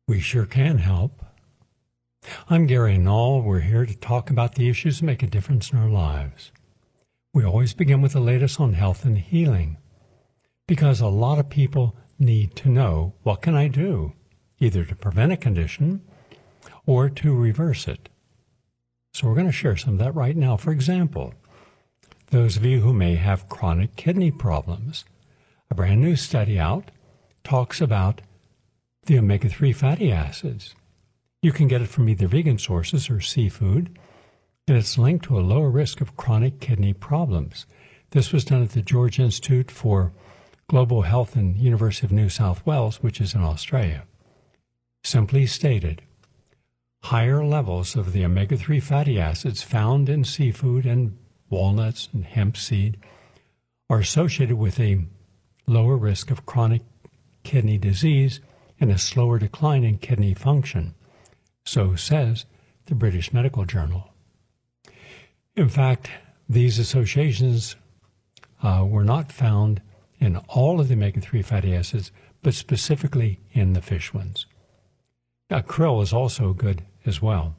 We sure can help. I'm Gary Null. We're here to talk about the issues that make a difference in our lives. We always begin with the latest on health and healing, because a lot of people need to know, what can I do, either to prevent a condition or to reverse it. So we're going to share some of that right now. For example, those of you who may have chronic kidney problems, a brand new study out talks about the omega-3 fatty acids. You can get it from either vegan sources or seafood, and it's linked to a lower risk of chronic kidney problems. This was done at the George Institute for Global Health and University of New South Wales, which is in Australia. Simply stated, higher levels of the omega-3 fatty acids found in seafood and walnuts and hemp seed are associated with a lower risk of chronic kidney disease and a slower decline in kidney function. So says the British Medical Journal. In fact, these associations were not found in all of the omega-3 fatty acids, but specifically in the fish ones. Now, krill is also good as well.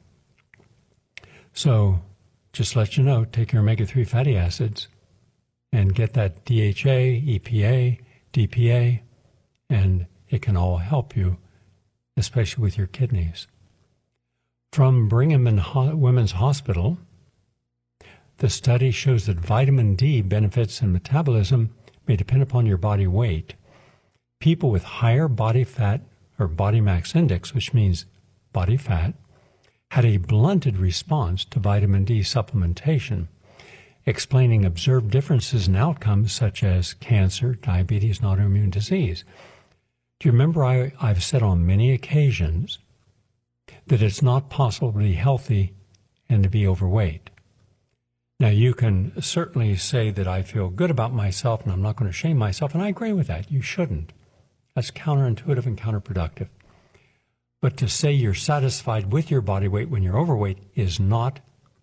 So just let you know, take your omega-3 fatty acids and get that DHA, EPA, DPA, and it can all help you, especially with your kidneys. From Brigham and Women's Hospital, the study shows that vitamin D benefits in metabolism may depend upon your body weight. People with higher body fat or body mass index, which means body fat, had a blunted response to vitamin D supplementation, explaining observed differences in outcomes such as cancer, diabetes, and autoimmune disease. Do you remember I've said on many occasions that it's not possible to be healthy and to be overweight? Now, you can certainly say that I feel good about myself and I'm not going to shame myself, and I agree with that. You shouldn't. That's counterintuitive and counterproductive. But to say you're satisfied with your body weight when you're overweight is not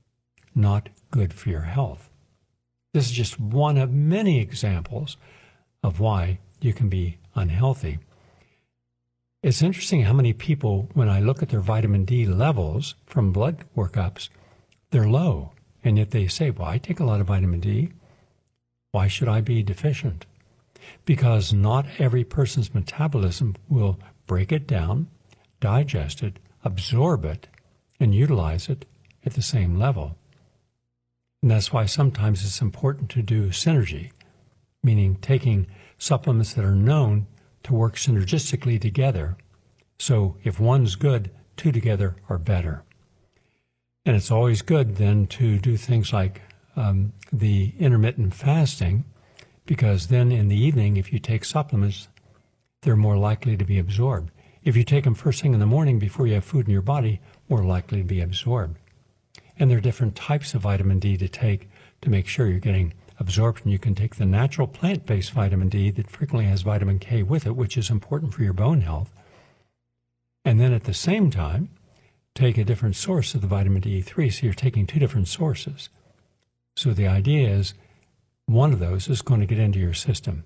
good for your health. This is just one of many examples of why you can be unhealthy. It's interesting how many people, when I look at their vitamin D levels from blood workups, they're low. And yet they say, well, I take a lot of vitamin D. Why should I be deficient? Because not every person's metabolism will break it down, digest it, absorb it, and utilize it at the same level. And that's why sometimes it's important to do synergy, meaning taking supplements that are known to work synergistically together. So if one's good, two together are better. And it's always good then to do things like the intermittent fasting, because then in the evening, if you take supplements, they're more likely to be absorbed. If you take them first thing in the morning before you have food in your body, more likely to be absorbed. And there are different types of vitamin D to take to make sure you're getting absorption. You can take the natural plant-based vitamin D that frequently has vitamin K with it, which is important for your bone health. And then at the same time, take a different source of the vitamin D3, so you're taking two different sources. So the idea is one of those is going to get into your system.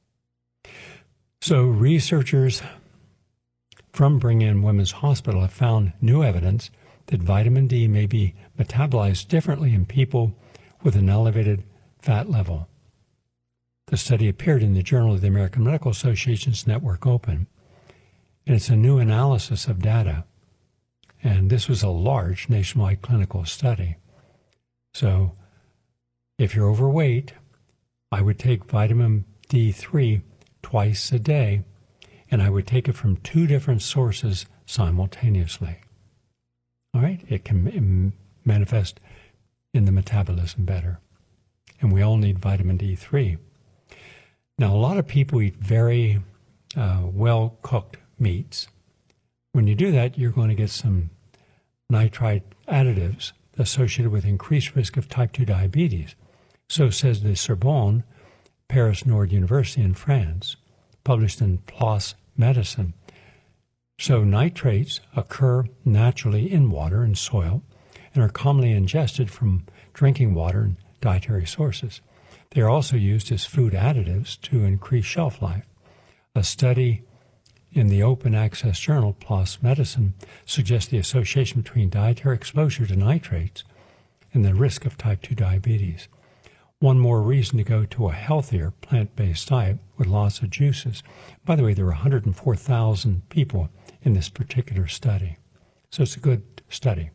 So researchers from Brigham and Women's Hospital have found new evidence that vitamin D may be metabolized differently in people with an elevated fat level. The study appeared in the Journal of the American Medical Association's Network Open, and it's a new analysis of data. And this was a large nationwide clinical study. So if you're overweight, I would take vitamin D3 twice a day, and I would take it from two different sources simultaneously. All right? It can manifest in the metabolism better. And we all need vitamin D3. Now, a lot of people eat very well-cooked meats. When you do that, you're going to get some nitrite additives associated with increased risk of type 2 diabetes. So says the Sorbonne, Paris Nord University in France, published in PLOS Medicine. So nitrates occur naturally in water and soil and are commonly ingested from drinking water and dietary sources. They are also used as food additives to increase shelf life. A study in the open access journal PLOS Medicine suggests the association between dietary exposure to nitrates and the risk of type 2 diabetes. One more reason to go to a healthier plant-based diet with lots of juices. By the way, there were 104,000 people in this particular study. So it's a good study.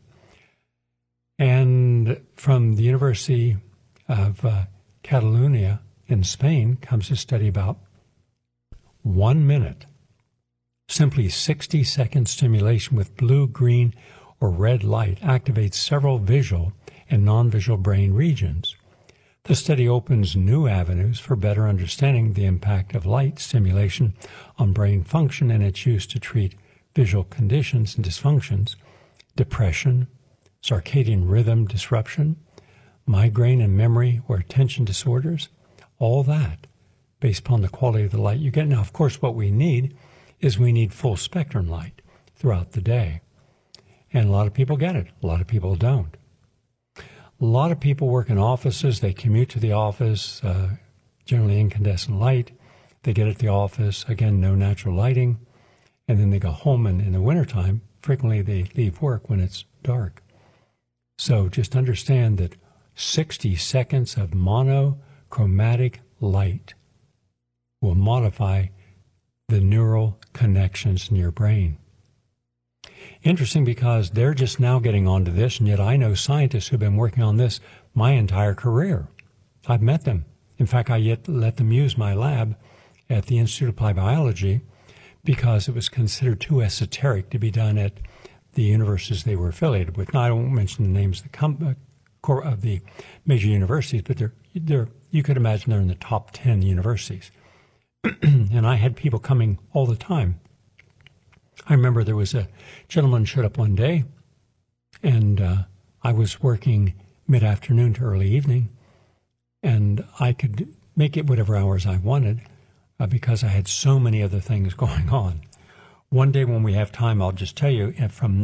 And from the University of Catalonia in Spain comes a study about 1 minute. Simply 60-second stimulation with blue, green, or red light activates several visual and non-visual brain regions. The study opens new avenues for better understanding the impact of light stimulation on brain function and its use to treat visual conditions and dysfunctions, depression, circadian rhythm disruption, migraine and memory or attention disorders, all that based upon the quality of the light you get. Now, of course, what we need is we need full spectrum light throughout the day. And a lot of people get it. A lot of people don't. A lot of people work in offices. They commute to the office, generally incandescent light. They get at the office, again, no natural lighting. And then they go home, and in the wintertime, frequently they leave work when it's dark. So just understand that 60 seconds of monochromatic light will modify the neural connections in your brain. Interesting, because they're just now getting onto this, and yet I know scientists who've been working on this my entire career. I've met them. In fact, I yet let them use my lab at the Institute of Applied Biology because it was considered too esoteric to be done at the universities they were affiliated with. Now, I won't mention the names of the major universities, but they're you could imagine they're in the top 10 universities. And I had people coming all the time. I remember there was a gentleman showed up one day, and I was working mid-afternoon to early evening, and I could make it whatever hours I wanted because I had so many other things going on. One day when we have time, I'll just tell you, from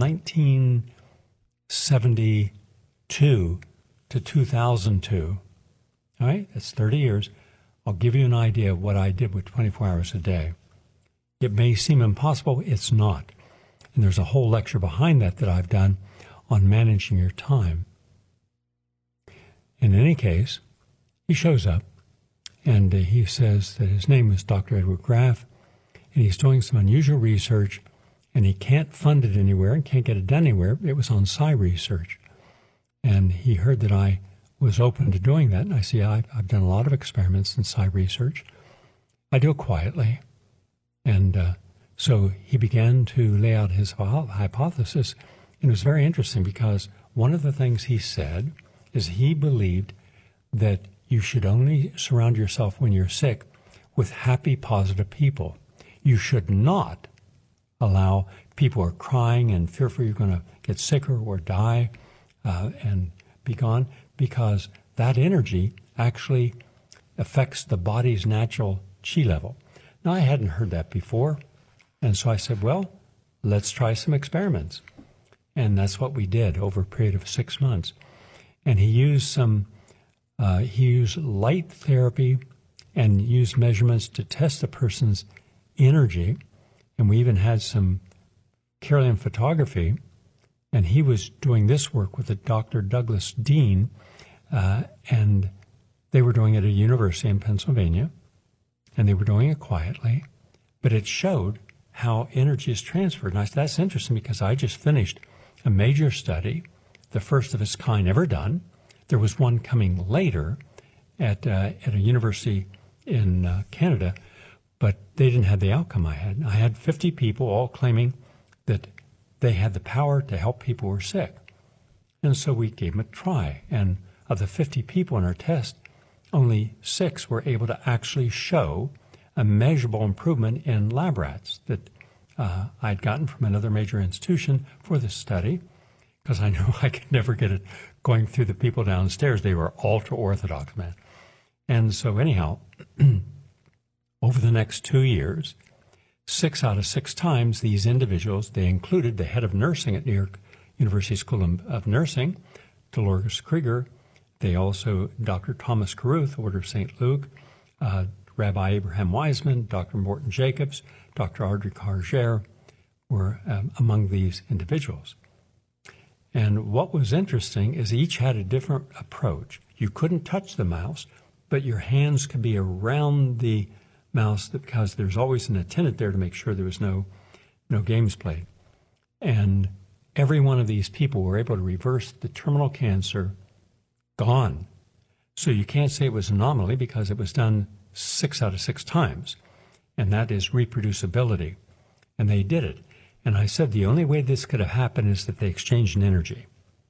1972 to 2002, all right, that's 30 years, I'll give you an idea of what I did with 24 hours a day. It may seem impossible. It's not. And there's a whole lecture behind that I've done on managing your time. In any case, he shows up, and he says that his name is Dr. Edward Graff, and he's doing some unusual research, and he can't fund it anywhere and can't get it done anywhere. It was on Psi Research. And he heard that I was open to doing that, and I see I've done a lot of experiments in Psi Research. I do it quietly. And so he began to lay out his hypothesis, and it was very interesting because one of the things he said is he believed that you should only surround yourself when you're sick with happy, positive people. You should not allow people who are crying and fearful you're going to get sicker or die and be gone, because that energy actually affects the body's natural chi level. Now, I hadn't heard that before, and so I said, well, let's try some experiments. And that's what we did over a period of 6 months. And he used light therapy and used measurements to test a person's energy. And we even had some Kirlian photography. And he was doing this work with a Dr. Douglas Dean, and they were doing it at a university in Pennsylvania. And they were doing it quietly, but it showed how energy is transferred. And I said, that's interesting because I just finished a major study, the first of its kind ever done. There was one coming later at a university in Canada, but they didn't have the outcome I had. I had 50 people all claiming that they had the power to help people who were sick. And so we gave them a try. And of the 50 people in our test, only 6 were able to actually show a measurable improvement in lab rats that I'd gotten from another major institution for this study, because I knew I could never get it going through the people downstairs. They were ultra-Orthodox, man. And so anyhow, over the next 2 years, 6 out of 6 times, these individuals, they included the head of nursing at New York University School of Nursing, Dolores Krieger. They also, Dr. Thomas Caruth, Order of St. Luke, Rabbi Abraham Wiseman, Dr. Morton Jacobs, Dr. Audrey Cargere were among these individuals. And what was interesting is each had a different approach. You couldn't touch the mouse, but your hands could be around the mouse because there's always an attendant there to make sure there was no games played. And every one of these people were able to reverse the terminal cancer, gone. So you can't say it was an anomaly because it was done 6 out of 6 times. And that is reproducibility. And they did it. And I said the only way this could have happened is that they exchanged an energy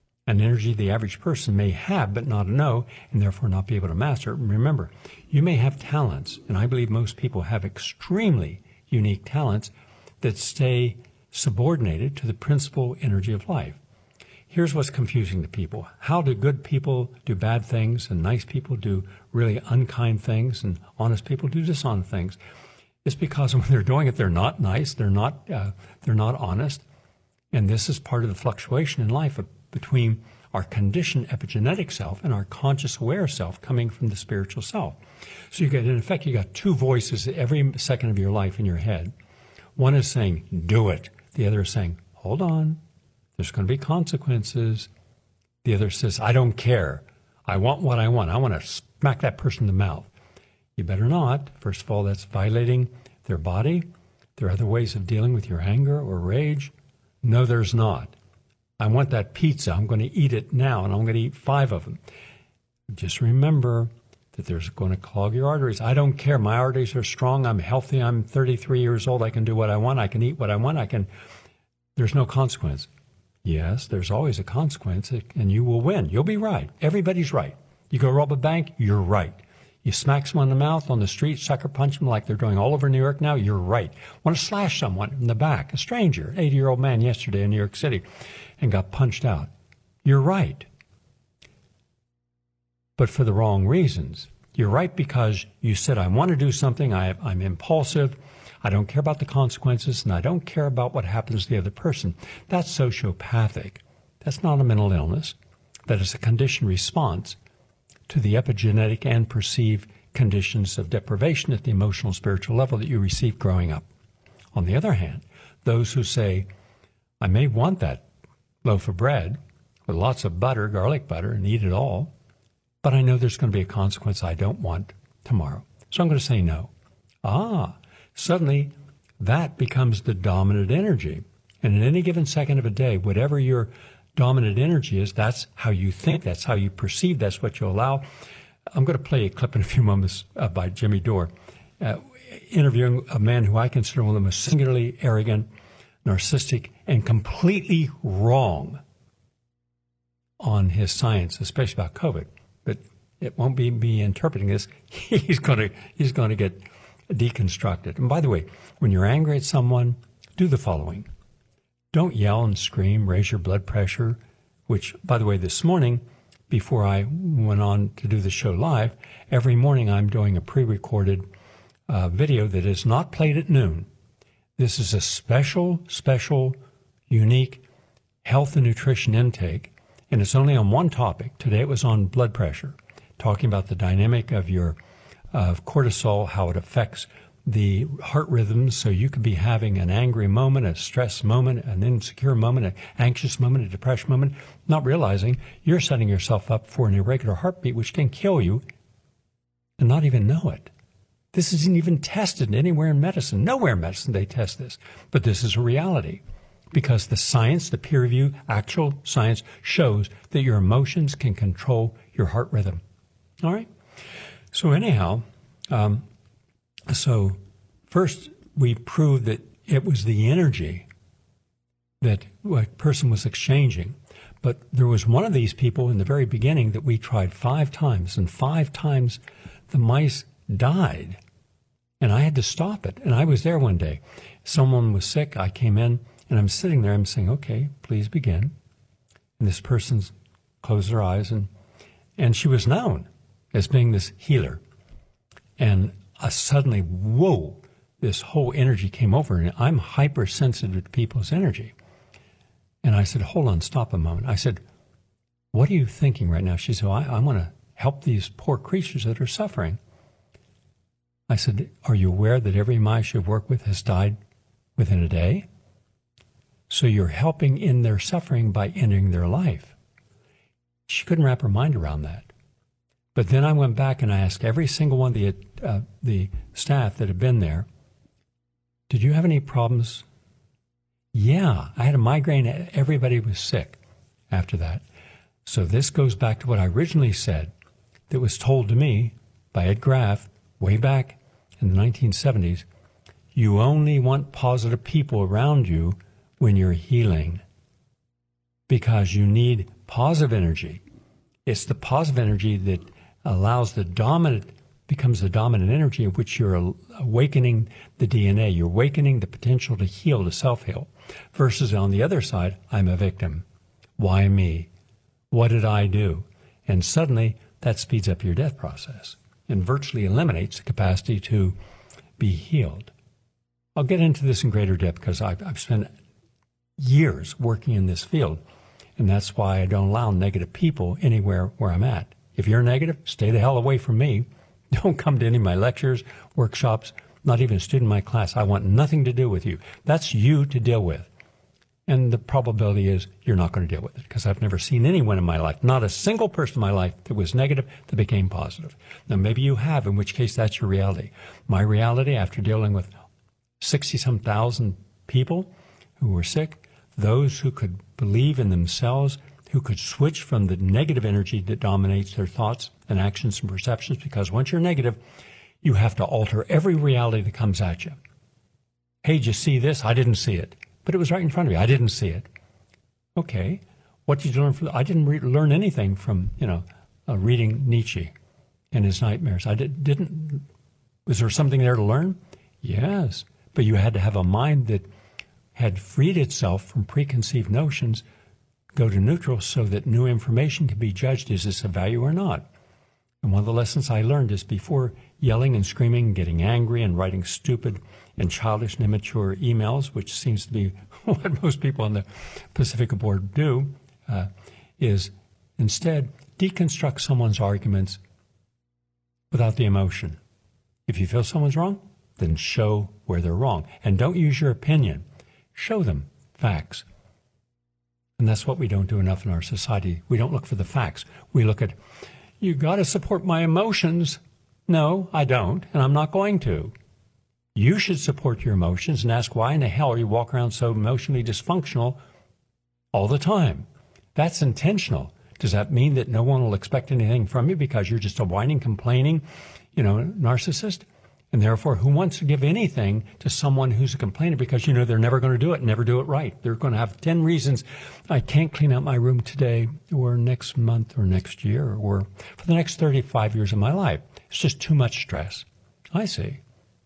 the average person may have but not know, and therefore not be able to master. Remember, you may have talents, and I believe most people have extremely unique talents that stay subordinated to the principal energy of life. Here's what's confusing to people. How do good people do bad things, and nice people do really unkind things, and honest people do dishonest things? It's because when they're doing it, they're not nice, they're not honest, and this is part of the fluctuation in life between our conditioned epigenetic self and our conscious aware self coming from the spiritual self. So in effect, you got 2 voices every second of your life in your head. One is saying, do it. The other is saying, hold on, there's going to be consequences. The other says, I don't care. I want what I want. I want to smack that person in the mouth. You better not. First of all, that's violating their body. There are other ways of dealing with your anger or rage. No, there's not. I want that pizza. I'm going to eat it now, and I'm going to eat 5 of them. Just remember that there's going to clog your arteries. I don't care. My arteries are strong. I'm healthy. I'm 33 years old. I can do what I want. I can eat what I want. There's no consequence. Yes, there's always a consequence, and you will win. You'll be right. Everybody's right. You go rob a bank, you're right. You smack someone in the mouth on the street, sucker punch them like they're doing all over New York now, you're right. Want to slash someone in the back, a stranger, an 80-year-old man yesterday in New York City, and got punched out. You're right. But for the wrong reasons. You're right because you said, I want to do something, I'm impulsive, I don't care about the consequences, and I don't care about what happens to the other person. That's sociopathic. That's not a mental illness. That is a conditioned response to the epigenetic and perceived conditions of deprivation at the emotional spiritual level that you received growing up. On the other hand, those who say, I may want that loaf of bread with lots of butter, garlic butter, and eat it all, but I know there's going to be a consequence I don't want tomorrow. So I'm going to say no. Suddenly that becomes the dominant energy. And in any given second of a day, whatever your dominant energy is, that's how you think, that's how you perceive, that's what you allow. I'm going to play a clip in a few moments by Jimmy Dore, interviewing a man who I consider one of the most singularly arrogant, narcissistic, and completely wrong on his science, especially about COVID. But it won't be me interpreting this. He's going to get deconstructed. And by the way, when you're angry at someone, do the following. Don't yell and scream, raise your blood pressure, which, by the way, this morning, before I went on to do the show live, every morning I'm doing a pre-recorded video that is not played at noon. This is a special, unique health and nutrition intake, and it's only on one topic. Today it was on blood pressure, talking about the dynamic of your cortisol, how it affects the heart rhythms, so you could be having an angry moment, a stress moment, an insecure moment, an anxious moment, a depression moment, not realizing you're setting yourself up for an irregular heartbeat, which can kill you and not even know it. This isn't even tested anywhere in medicine. Nowhere in medicine they test this. But this is a reality because the science, the peer review, actual science shows that your emotions can control your heart rhythm. All right? So anyhow, so first we proved that it was the energy that a person was exchanging. But there was one of these people in the very beginning that we tried 5 times, and 5 times the mice died. And I had to stop it. And I was there one day. Someone was sick. I came in, and I'm sitting there. I'm saying, okay, please begin. And this person's closed their eyes, and she was known as being this healer. And suddenly, whoa, this whole energy came over, and I'm hypersensitive to people's energy. And I said, hold on, stop a moment. I said, what are you thinking right now? She said, I want to help these poor creatures that are suffering. I said, are you aware that every mice you've worked with has died within a day? So you're helping in their suffering by ending their life. She couldn't wrap her mind around that. But then I went back and I asked every single one of the staff that had been there, did you have any problems? Yeah, I had a migraine. Everybody was sick after that. So this goes back to what I originally said that was told to me by Ed Graff way back in the 1970s. You only want positive people around you when you're healing because you need positive energy. It's the positive energy that becomes the dominant energy of which you're awakening the DNA. You're awakening the potential to heal, to self-heal. Versus on the other side, I'm a victim. Why me? What did I do? And suddenly that speeds up your death process and virtually eliminates the capacity to be healed. I'll get into this in greater depth because I've spent years working in this field, and that's why I don't allow negative people anywhere where I'm at. If you're negative, stay the hell away from me. Don't come to any of my lectures, workshops, not even a student in my class. I want nothing to do with you. That's you to deal with. And the probability is you're not going to deal with it because I've never seen anyone in my life, not a single person in my life that was negative that became positive. Now, maybe you have, in which case that's your reality. My reality, after dealing with 60-some thousand people who were sick, those who could believe in themselves, who could switch from the negative energy that dominates their thoughts and actions and perceptions, because once you're negative, you have to alter every reality that comes at you. Hey, did you see this? I didn't see it. But it was right in front of me. I didn't see it. Okay. What did you learn from? I didn't learn anything from, reading Nietzsche and his nightmares. I didn't. Was there something there to learn? Yes. But you had to have a mind that had freed itself from preconceived notions, go to neutral so that new information can be judged. Is this of value or not? And one of the lessons I learned is before yelling and screaming, getting angry and writing stupid and childish and immature emails, which seems to be what most people on the Pacifica board do, is instead deconstruct someone's arguments without the emotion. If you feel someone's wrong, then show where they're wrong. And don't use your opinion. Show them facts. And that's what we don't do enough in our society. We don't look for the facts. We look at, you got to support my emotions. No, I don't, and I'm not going to. You should support your emotions and ask why in the hell are you walking around so emotionally dysfunctional all the time? That's intentional. Does that mean that no one will expect anything from you because you're just a whining, complaining, narcissist? And therefore, who wants to give anything to someone who's a complainer because they're never going to do it, never do it right? They're going to have 10 reasons. I can't clean out my room today or next month or next year or for the next 35 years of my life. It's just too much stress. I see.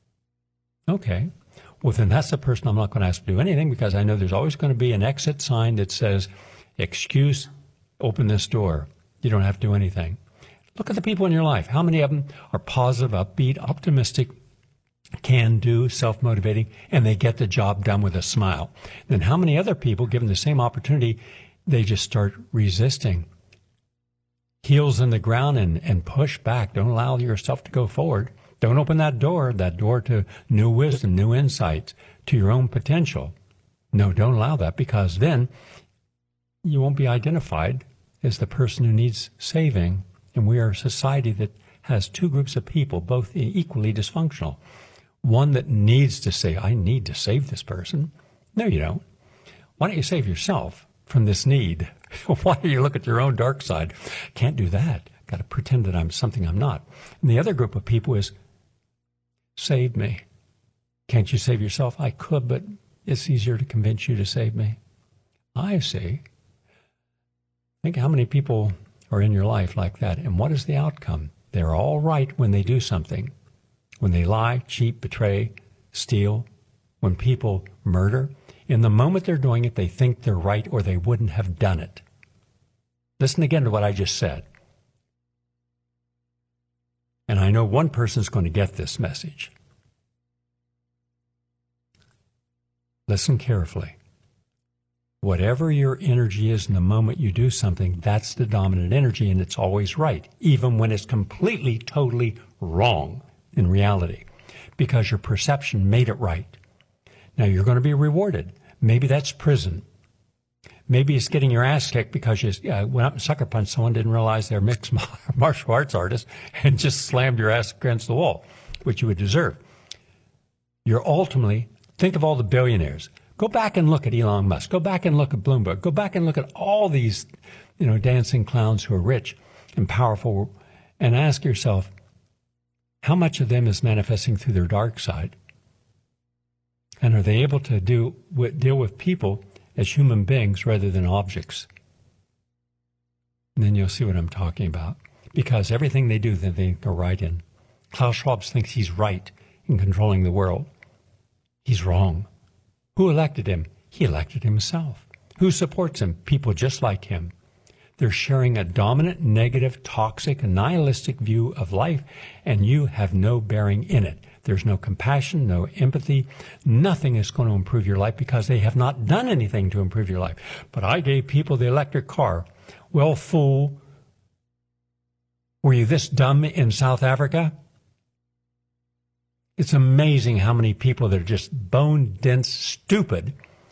Okay. Well, then that's the person I'm not going to ask to do anything because I know there's always going to be an exit sign that says, excuse, open this door. You don't have to do anything. Look at the people in your life. How many of them are positive, upbeat, optimistic, can-do, self-motivating, and they get the job done with a smile? Then how many other people, given the same opportunity, they just start resisting? Heels in the ground and push back. Don't allow yourself to go forward. Don't open that door to new wisdom, new insights, to your own potential. No, don't allow that because then you won't be identified as the person who needs saving. And we are a society that has two groups of people, both equally dysfunctional. One that needs to say, I need to save this person. No, you don't. Why don't you save yourself from this need? Why do you look at your own dark side? Can't do that. Got to pretend that I'm something I'm not. And the other group of people is, save me. Can't you save yourself? I could, but it's easier to convince you to save me. I see. Think how many people are in your life like that, and what is the outcome? They're all right when they do something. When they lie, cheat, betray, steal, when people murder, in the moment they're doing it, they think they're right or they wouldn't have done it. Listen again to what I just said. And I know one person's going to get this message. Listen carefully. Whatever your energy is in the moment you do something, that's the dominant energy, and it's always right, even when it's completely, totally wrong in reality. because your perception made it right. Now you're going to be rewarded. Maybe that's prison. Maybe it's getting your ass kicked because you went up and sucker punched someone, didn't realize they're mixed martial arts artists, and just slammed your ass against the wall, which you would deserve. You're ultimately, think of all the billionaires. Go back and look at Elon Musk. Go back and look at Bloomberg. Go back and look at all these, dancing clowns who are rich and powerful, and ask yourself, how much of them is manifesting through their dark side? And are they able to deal with people as human beings rather than objects? And then you'll see what I'm talking about. Because everything they do, they think they're right in. Klaus Schwab thinks he's right in controlling the world. He's wrong. Who elected him? He elected himself. Who supports him? People just like him. They're sharing a dominant, negative, toxic, nihilistic view of life, and you have no bearing in it. There's no compassion, no empathy. Nothing is going to improve your life because they have not done anything to improve your life. But I gave people the electric car. Well, fool, were you this dumb in South Africa? It's amazing how many people that are just bone-dense stupid.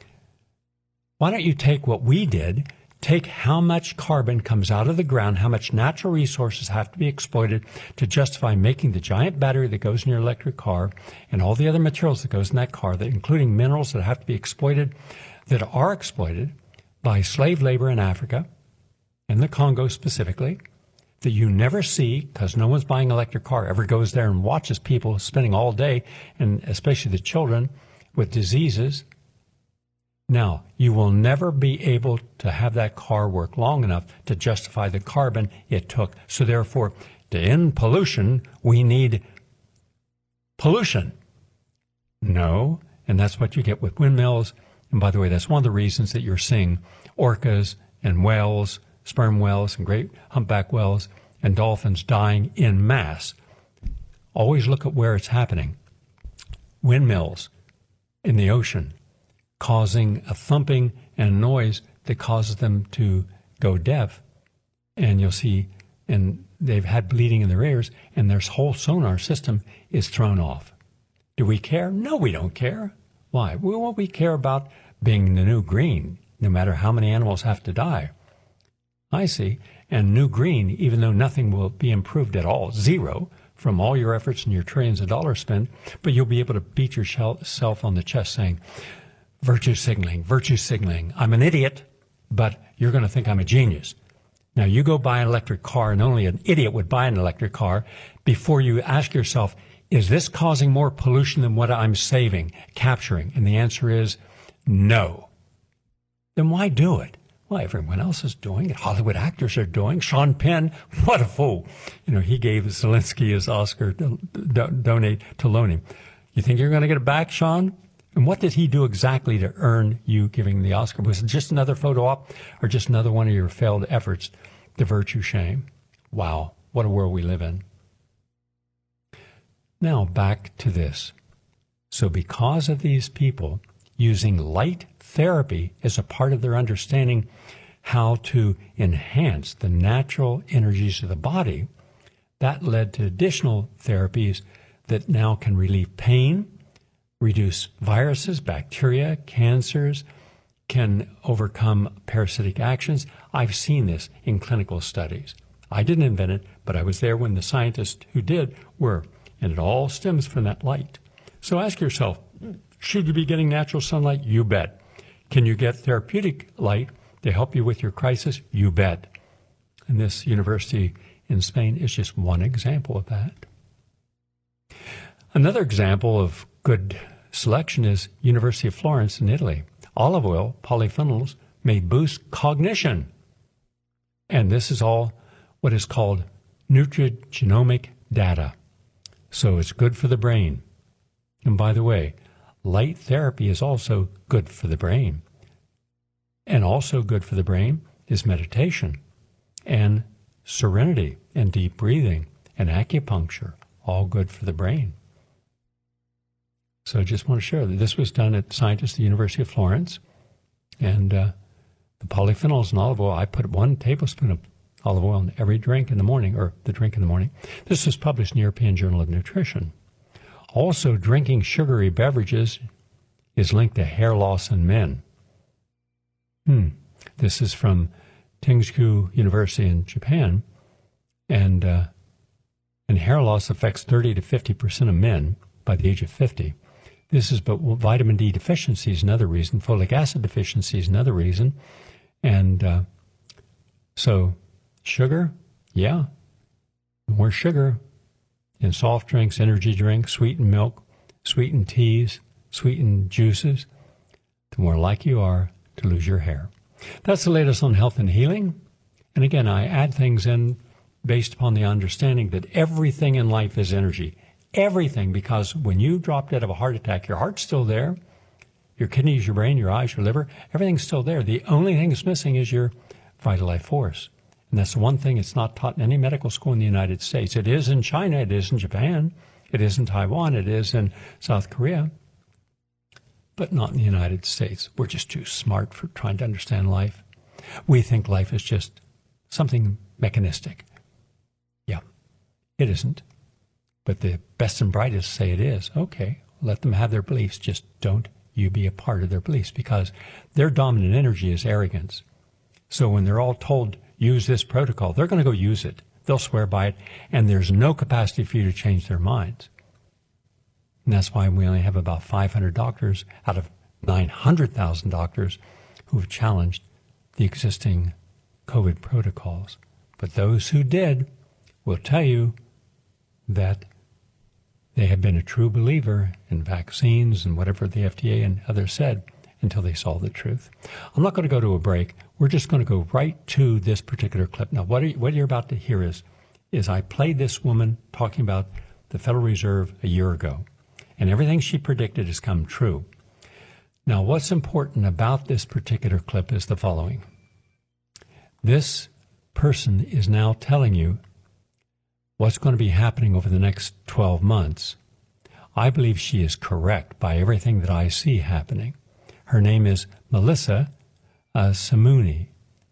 Why don't you take what we did, take how much carbon comes out of the ground, how much natural resources have to be exploited to justify making the giant battery that goes in your electric car and all the other materials that goes in that car, that including minerals that have to be exploited, that are exploited by slave labor in Africa and the Congo specifically, that you never see because no one's buying an electric car, ever goes there and watches people spending all day, and especially the children, with diseases. Now, you will never be able to have that car work long enough to justify the carbon it took. So therefore, to end pollution, we need pollution. No, and that's what you get with windmills. And by the way, that's one of the reasons that you're seeing orcas and whales, sperm whales and great humpback whales and dolphins dying en masse. Always look at where it's happening. Windmills in the ocean, causing a thumping and noise that causes them to go deaf. And you'll see, and they've had bleeding in their ears, and their whole sonar system is thrown off. Do we care? No, we don't care. Why? Well, we care about being the new green, no matter how many animals have to die. I see. And new green, even though nothing will be improved at all, zero, from all your efforts and your trillions of dollars spent, but you'll be able to beat yourself on the chest saying, virtue signaling. I'm an idiot, but you're going to think I'm a genius. Now, you go buy an electric car, and only an idiot would buy an electric car, before you ask yourself, is this causing more pollution than what I'm capturing? And the answer is no. Then why do it? Well, everyone else is doing it. Hollywood actors are doing. Sean Penn, what a fool. He gave Zelensky his Oscar to donate to loan him. You think you're going to get it back, Sean? And what did he do exactly to earn you giving the Oscar? Was it just another photo op or just another one of your failed efforts to virtue shame? Wow, what a world we live in. Now, back to this. So because of these people using light therapy as a part of their understanding how to enhance the natural energies of the body, that led to additional therapies that now can relieve pain, reduce viruses, bacteria, cancers, can overcome parasitic actions. I've seen this in clinical studies. I didn't invent it, but I was there when the scientists who did were, and it all stems from that light. So ask yourself, should you be getting natural sunlight? You bet. Can you get therapeutic light to help you with your crisis? You bet. And this university in Spain is just one example of that. Another example of good selection is University of Florence in Italy. Olive oil, polyphenols, may boost cognition. And this is all what is called nutrigenomic data. So it's good for the brain. And by the way, light therapy is also good for the brain. And also good for the brain is meditation and serenity and deep breathing and acupuncture, all good for the brain. So I just want to share that this was done at scientists at the University of Florence. And the polyphenols in olive oil, I put 1 tablespoon of olive oil in every drink in the morning, or the drink in the morning. This was published in the European Journal of Nutrition. Also, drinking sugary beverages is linked to hair loss in men. This is from Tingshu University in Japan. And hair loss affects 30 to 50% of men by the age of 50. But vitamin D deficiency is another reason. Folic acid deficiency is another reason. And so sugar, yeah, more sugar in soft drinks, energy drinks, sweetened milk, sweetened teas, sweetened juices, the more likely you are to lose your hair. That's the latest on health and healing. And again, I add things in based upon the understanding that everything in life is energy. Everything, because when you drop dead of a heart attack, your heart's still there, your kidneys, your brain, your eyes, your liver, everything's still there. The only thing that's missing is your vital life force. And that's the one thing it's not taught in any medical school in the United States. It is in China, it is in Japan, it is in Taiwan, it is in South Korea, but not in the United States. We're just too smart for trying to understand life. We think life is just something mechanistic. Yeah, it isn't. But the best and brightest say it is. Okay, let them have their beliefs. Just don't you be a part of their beliefs, because their dominant energy is arrogance. So when they're all told, use this protocol, they're going to go use it. They'll swear by it, and there's no capacity for you to change their minds. And that's why we only have about 500 doctors out of 900,000 doctors who have challenged the existing COVID protocols. But those who did will tell you that they have been a true believer in vaccines and whatever the FDA and others said until they saw the truth. I'm not going to go to a break. We're just going to go right to this particular clip. Now, what you're about to hear is I played this woman talking about the Federal Reserve a year ago, and everything she predicted has come true. Now, what's important about this particular clip is the following. This person is now telling you what's going to be happening over the next 12 months. I believe she is correct by everything that I see happening. Her name is Melissa Ciummei,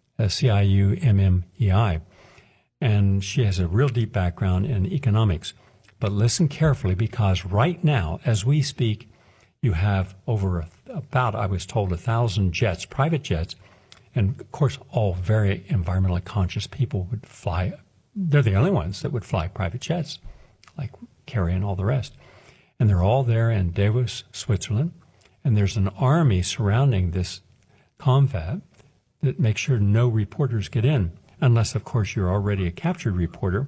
Ciummei, and she has a real deep background in economics. But listen carefully, because right now, as we speak, you have over about, I was told, 1,000 jets, private jets, and of course all very environmentally conscious people would fly. They're the only ones that would fly private jets, like Kerry and all the rest. And they're all there in Davos, Switzerland. And there's an army surrounding this confab that makes sure no reporters get in, unless, of course, you're already a captured reporter.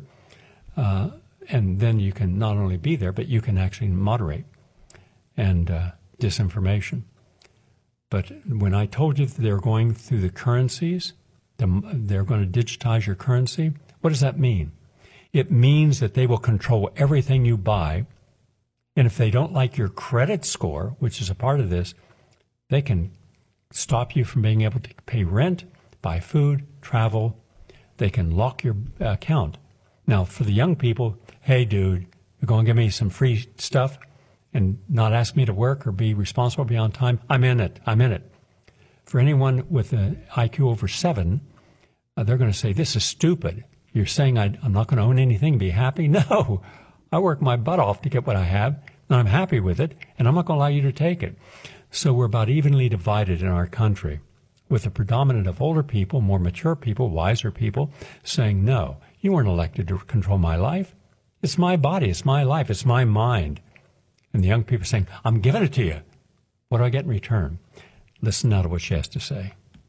And then you can not only be there, but you can actually moderate and disinformation. But when I told you that they're going through the currencies, they're going to digitize your currency, what does that mean? It means that they will control everything you buy. And if they don't like your credit score, which is a part of this, they can stop you from being able to pay rent, buy food, travel. They can lock your account. Now, for the young people, hey, dude, you're going to give me some free stuff and not ask me to work or be responsible, be on time? I'm in it. I'm in it. For anyone with an IQ over 7, they're going to say, this is stupid. You're saying I'm not going to own anything and be happy? No, I work my butt off to get what I have, and I'm happy with it, and I'm not going to allow you to take it. So we're about evenly divided in our country, with a predominant of older people, more mature people, wiser people, saying, no, you weren't elected to control my life. It's my body, it's my life, it's my mind. And the young people saying, I'm giving it to you. What do I get in return? Listen now to what she has to say.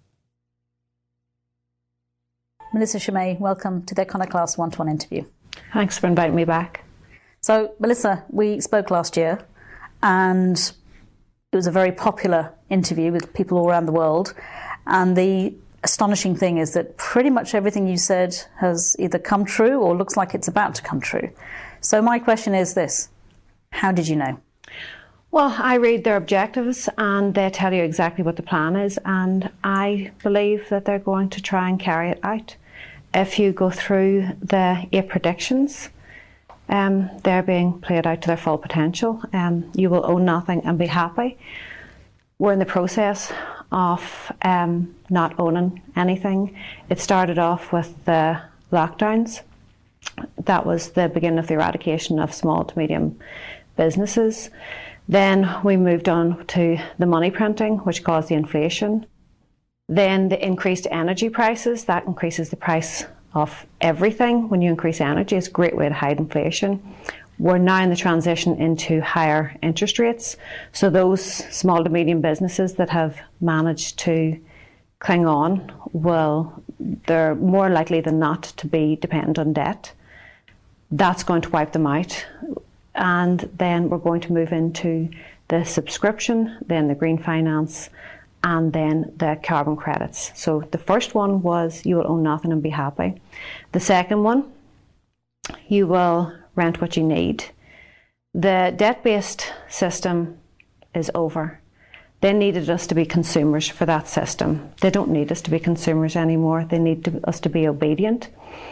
Melissa Ciummei, welcome to the Iconoclast one-to-one interview. Thanks for inviting me back. So, Melissa, we spoke last year, and it was a very popular interview with people all around the world. And the astonishing thing is that pretty much everything you said has either come true or looks like it's about to come true. So my question is this: how did you know? Well, I read their objectives and they tell you exactly what the plan is, and I believe that they're going to try and carry it out. If you go through the 8 predictions, they're being played out to their full potential. You will own nothing and be happy. We're in the process of not owning anything. It started off with the lockdowns. That was the beginning of the eradication of small to medium businesses. Then we moved on to the money printing, which caused the inflation. Then the increased energy prices, that increases the price of everything. When you increase energy, it's a great way to hide inflation. We're now in the transition into higher interest rates. So those small to medium businesses that have managed to cling on, they're more likely than not to be dependent on debt. That's going to wipe them out. And then we're going to move into the subscription, then the green finance, and then the carbon credits. So the first one was you will own nothing and be happy. The second one, you will rent what you need. The debt-based system is over. They needed us to be consumers for that system. They don't need us to be consumers anymore. They need us to be obedient.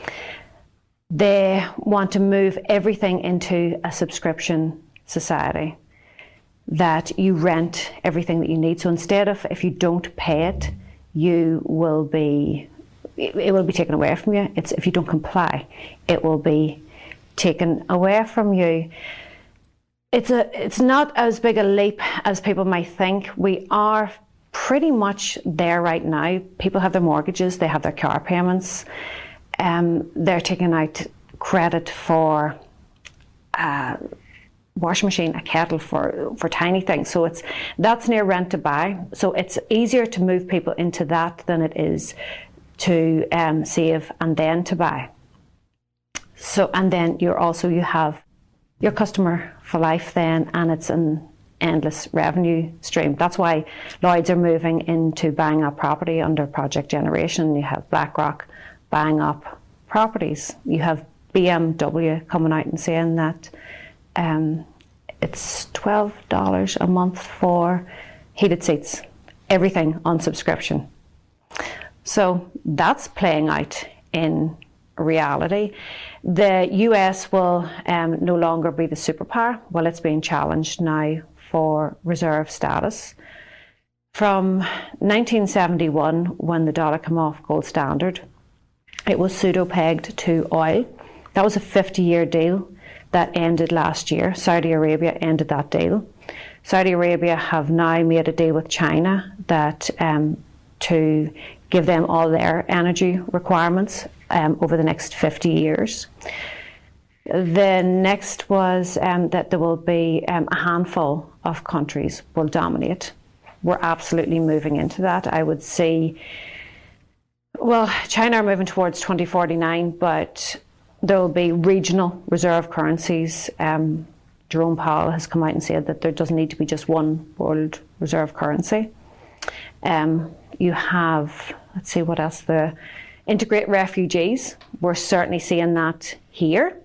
They want to move everything into a subscription society, that you rent everything that you need. So instead of, if you don't pay it, it will be taken away from you. It's if you don't comply, it will be taken away from you. It's not as big a leap as people might think. We are pretty much there right now. People have their mortgages, they have their car payments, they're taking out credit for a washing machine, a kettle, for tiny things. So that's near rent to buy. So it's easier to move people into that than it is to save and then to buy. So, and then you have your customer for life then, and it's an endless revenue stream. That's why Lloyds are moving into buying up property under Project Generation. You have BlackRock buying up properties. You have BMW coming out and saying that it's $12 a month for heated seats, everything on subscription. So that's playing out in reality. The US will no longer be the superpower. Well, it's being challenged now for reserve status. From 1971, when the dollar came off gold standard, it was pseudo-pegged to oil. That was a 50-year deal that ended last year. Saudi Arabia ended that deal. Saudi Arabia have now made a deal with China that to give them all their energy requirements over the next 50 years. The next was that there will be a handful of countries will dominate. We're absolutely moving into that. I would say, well, China are moving towards 2049, but there will be regional reserve currencies. Jerome Powell has come out and said that there doesn't need to be just one world reserve currency. You have, let's see what else, integrate refugees. We're certainly seeing that here.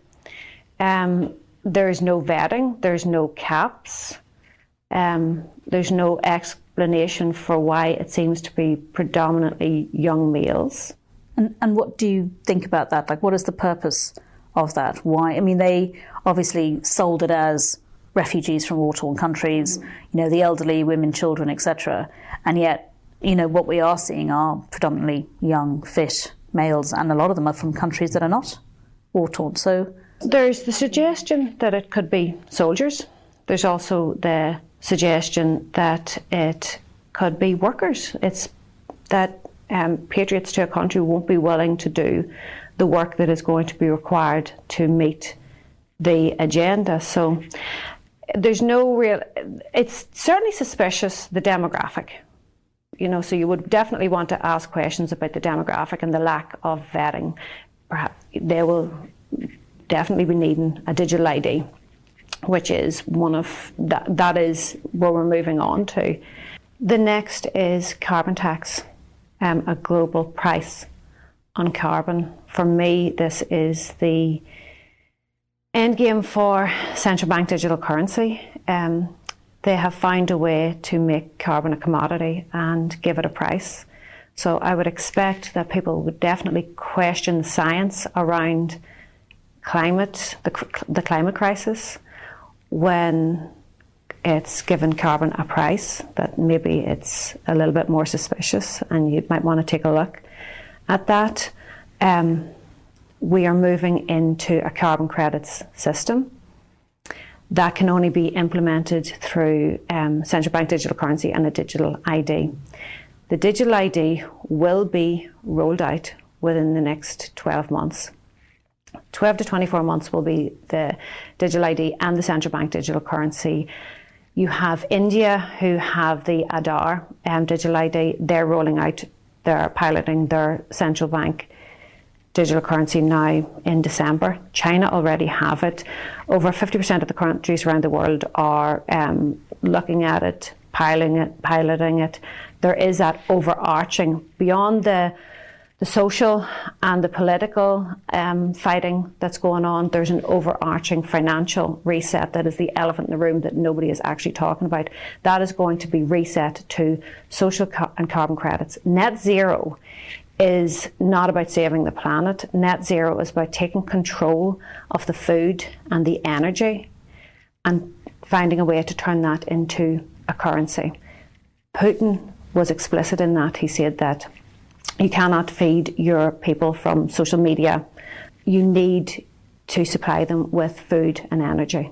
There's no vetting, there's no caps, there's no explanation for why it seems to be predominantly young males. And what do you think about that? Like, what is the purpose of that? Why? I mean, they obviously sold it as refugees from war-torn countries, the elderly, women, children, etc. And yet, what we are seeing are predominantly young, fit males, and a lot of them are from countries that are not war-torn. So there's the suggestion that it could be soldiers. There's also the suggestion that it could be workers. It's that patriots to a country won't be willing to do the work that is going to be required to meet the agenda. So there's no real, it's certainly suspicious, the demographic. So you would definitely want to ask questions about the demographic and the lack of vetting. Perhaps they will definitely be needing a digital ID, which is one of, that is where we're moving on to. The next is carbon tax, a global price on carbon. For me, this is the end game for central bank digital currency. They have found a way to make carbon a commodity and give it a price. So I would expect that people would definitely question the science around climate, the climate crisis, when it's given carbon a price, that maybe it's a little bit more suspicious, and you might want to take a look at that. We are moving into a carbon credits system. That can only be implemented through central bank digital currency and a digital ID. The digital ID will be rolled out within the next 12 months. 12 to 24 months will be the digital ID and the central bank digital currency. You have India, who have the Aadhaar digital ID. They're rolling out, they're piloting their central bank digital currency now in December. China already have it. Over 50% of the countries around the world are looking at it, piloting it. There is that overarching, beyond the social and the political fighting that's going on, there's an overarching financial reset that is the elephant in the room that nobody is actually talking about. That is going to be reset to social and carbon credits. Net zero is not about saving the planet. Net zero is about taking control of the food and the energy and finding a way to turn that into a currency. Putin was explicit in that. He said that you cannot feed your people from social media. You need to supply them with food and energy.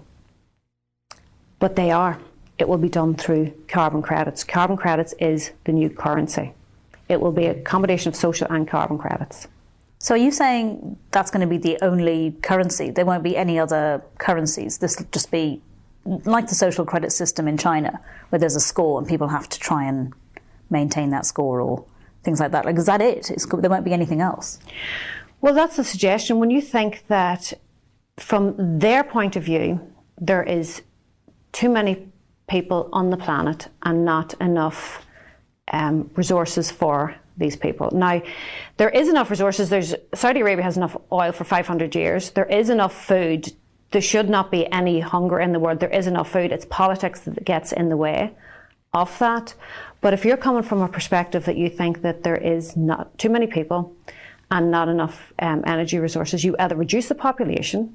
But they are. It will be done through carbon credits. Carbon credits is the new currency. It will be a combination of social and carbon credits. So are you saying that's going to be the only currency? There won't be any other currencies? This will just be like the social credit system in China, where there's a score and people have to try and maintain that score or things like that. Like, is that it? There won't be anything else? Well, that's the suggestion. When you think that from their point of view, there is too many people on the planet and not enough resources for these people. Now, there is enough resources. Saudi Arabia has enough oil for 500 years. There is enough food. There should not be any hunger in the world. There is enough food. It's politics that gets in the way of that. But if you're coming from a perspective that you think that there is not too many people and not enough energy resources, you either reduce the population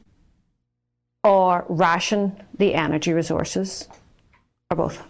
or ration the energy resources, or both.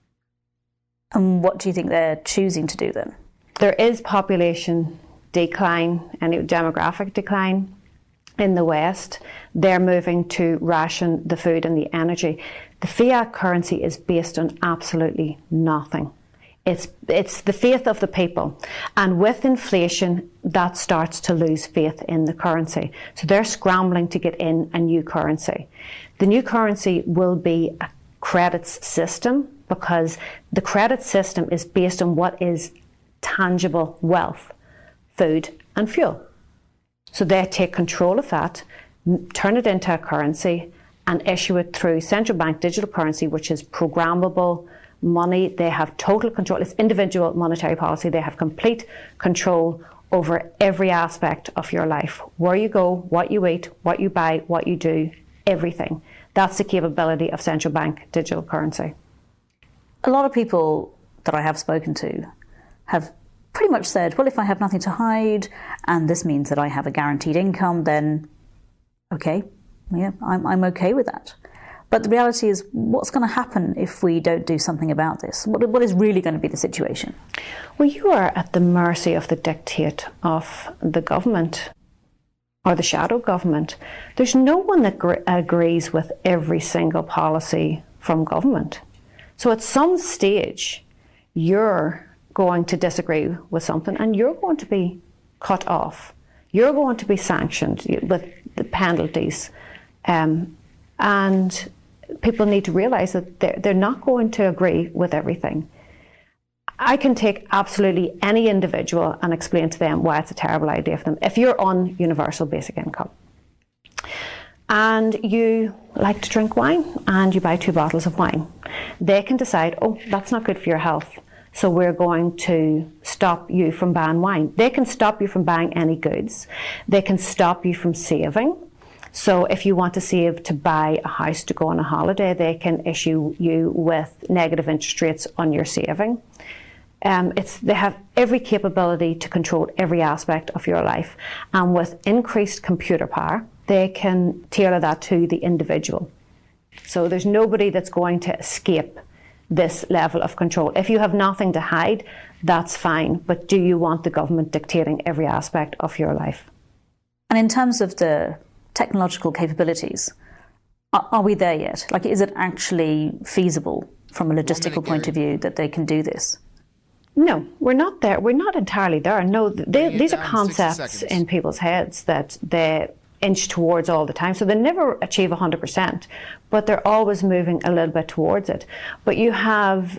And what do you think they're choosing to do then? There is population decline and demographic decline in the West. They're moving to ration the food and the energy. The fiat currency is based on absolutely nothing. It's the faith of the people. And with inflation, that starts to lose faith in the currency. So they're scrambling to get in a new currency. The new currency will be a credits system, because the credit system is based on what is tangible wealth, food and fuel. So they take control of that, turn it into a currency and issue it through central bank digital currency, which is programmable money. They have total control. It's individual monetary policy. They have complete control over every aspect of your life. Where you go, what you eat, what you buy, what you do, everything. That's the capability of central bank digital currency. A lot of people that I have spoken to have pretty much said, well, if I have nothing to hide and this means that I have a guaranteed income, then okay, yeah, I'm okay with that. But the reality is, what's going to happen if we don't do something about this? What is really going to be the situation? Well, you are at the mercy of the dictate of the government or the shadow government. There's no one that agrees with every single policy from government. So at some stage, you're going to disagree with something and you're going to be cut off. You're going to be sanctioned with the penalties. And people need to realise that they're not going to agree with everything. I can take absolutely any individual and explain to them why it's a terrible idea for them. If you're on universal basic income and you like to drink wine and you buy 2 bottles of wine, they can decide, oh, that's not good for your health, so we're going to stop you from buying wine. They can stop you from buying any goods. They can stop you from saving. So if you want to save to buy a house to go on a holiday, they can issue you with negative interest rates on your saving. They have every capability to control every aspect of your life. And with increased computer power, they can tailor that to the individual. So there's nobody that's going to escape this level of control. If you have nothing to hide, that's fine. But do you want the government dictating every aspect of your life? And in terms of the technological capabilities, Are we there yet? Like, is it actually feasible from a logistical point of view that they can do this? No, we're not there. We're not entirely there. No, these are concepts in people's heads that they inch towards all the time. So they never achieve 100%, but they're always moving a little bit towards it. But you have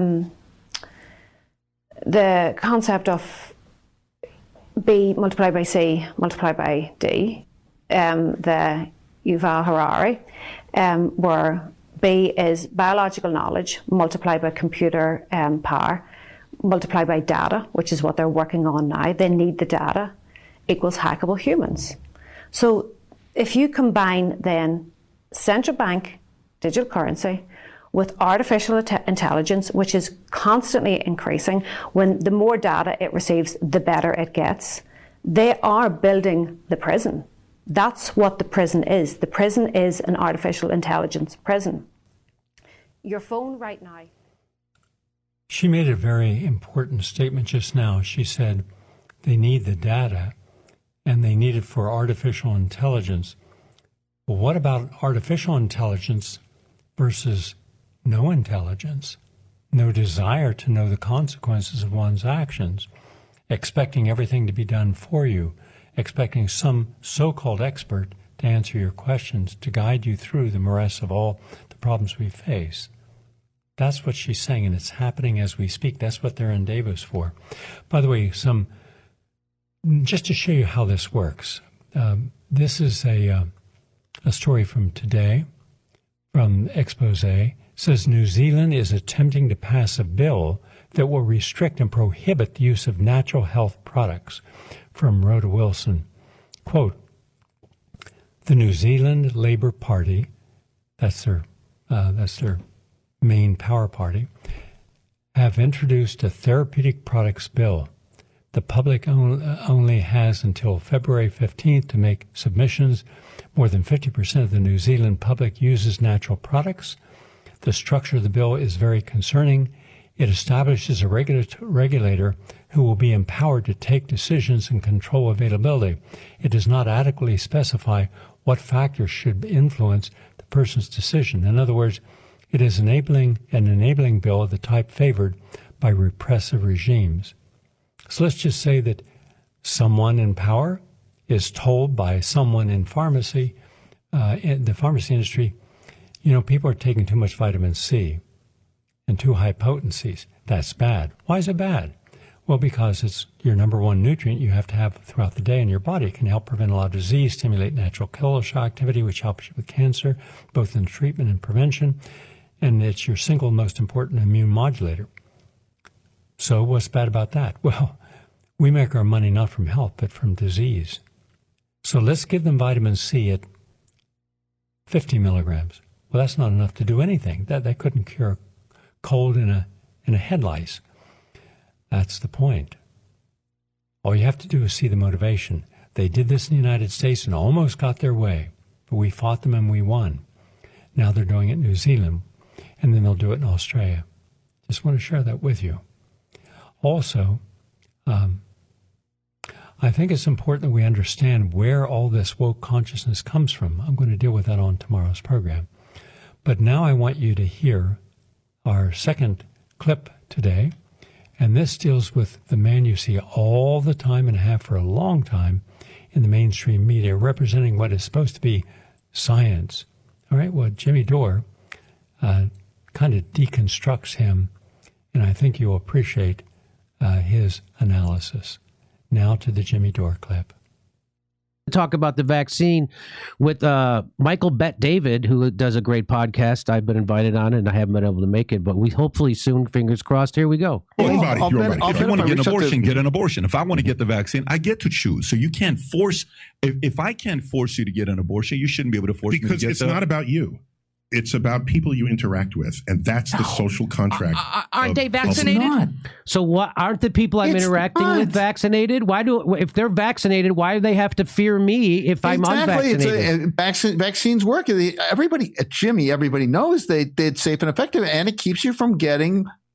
the concept of B multiplied by C multiplied by D, the Yuval Harari, where B is biological knowledge multiplied by computer power, multiplied by data, which is what they're working on now. They need the data, equals hackable humans. So if you combine then central bank digital currency with artificial intelligence, which is constantly increasing, when the more data it receives, the better it gets, they are building the prison. That's what the prison is. The prison is an artificial intelligence prison. Your phone right now. She made a very important statement just now. She said they need the data and they need it for artificial intelligence. Well, what about artificial intelligence versus no intelligence, no desire to know the consequences of one's actions, expecting everything to be done for you, expecting some so-called expert to answer your questions, to guide you through the morass of all the problems we face? That's what she's saying, and it's happening as we speak. That's what they're in Davos for. By the way, just to show you how this works, this is a story from today, from Expose. It says New Zealand is attempting to pass a bill that will restrict and prohibit the use of natural health products. From Rhoda Wilson, quote, the New Zealand Labour Party, that's their main power party, have introduced a therapeutic products bill. The public only has until February 15th to make submissions. More than 50% of the New Zealand public uses natural products. The structure of the bill is very concerning. It establishes a regulator who will be empowered to take decisions and control availability. It does not adequately specify what factors should influence the person's decision. In other words, it is an enabling bill of the type favored by repressive regimes. So let's just say that someone in power is told by someone in the pharmacy industry, people are taking too much vitamin C and too high potencies. That's bad. Why is it bad? Well, because it's your number one nutrient you have to have throughout the day in your body. It can help prevent a lot of disease, stimulate natural killer cell activity, which helps you with cancer, both in treatment and prevention. And it's your single most important immune modulator. So what's bad about that? Well, we make our money not from health, but from disease. So let's give them vitamin C at 50 milligrams. Well, that's not enough to do anything. That couldn't cure cold in a head lice. That's the point. All you have to do is see the motivation. They did this in the United States and almost got their way, but we fought them and we won. Now they're doing it in New Zealand, and then they'll do it in Australia. Just want to share that with you. Also, I think it's important that we understand where all this woke consciousness comes from. I'm going to deal with that on tomorrow's program. But now I want you to hear our second clip today. And this deals with the man you see all the time and have for a long time in the mainstream media, representing what is supposed to be science. All right, well, Jimmy Dore kind of deconstructs him, and I think you'll appreciate his analysis. Now to the Jimmy Dore clip. Talk about the vaccine with Michael Bet-David, who does a great podcast. I've been invited on it, and I haven't been able to make it, but we hopefully soon, fingers crossed, here we go. Anybody, if you want to get an abortion, get an abortion. If I want to get the vaccine, I get to choose. So you can't force, if I can't force you to get an abortion, you shouldn't be able to force me to get Because it's not about you. It's about people you interact with, and that's the social contract. Aren't they vaccinated? So what? Aren't the people I'm interacting with vaccinated? If they're vaccinated, why do they have to fear me if I'm unvaccinated? Vaccines work. Everybody knows that it's safe and effective, and it keeps you from getting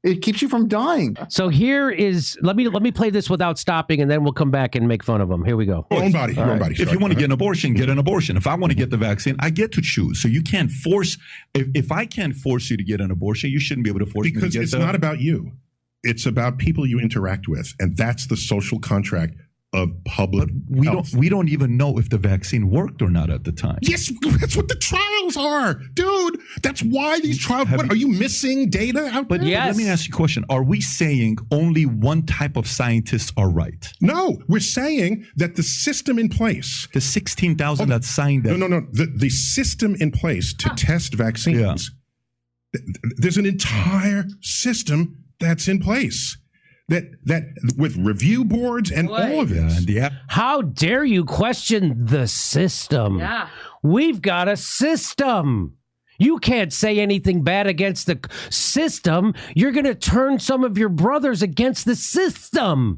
It keeps you from dying. So here is let me play this without stopping, and then we'll come back and make fun of him. Here we go. Your own body. Your own body. If you want to get an abortion, get an abortion. If I want to get the vaccine, I get to choose. So you can't force. If I can't force you to get an abortion, you shouldn't be able to force me to get because it's not about you. It's about people you interact with, and that's the social contract of public health. We don't even know if the vaccine worked or not at the time. Yes, that's what the trials are, dude. That's why these trials. Are you missing data out there? But let me ask you a question. Are we saying only one type of scientists are right? No, we're saying that the system in place, the 16,000 that signed that. No. The system in place to test vaccines. Yeah. There's an entire system that's in place. That with review boards and all of it. Yeah. How dare you question the system? Yeah. We've got a system. You can't say anything bad against the system. You're going to turn some of your brothers against the system.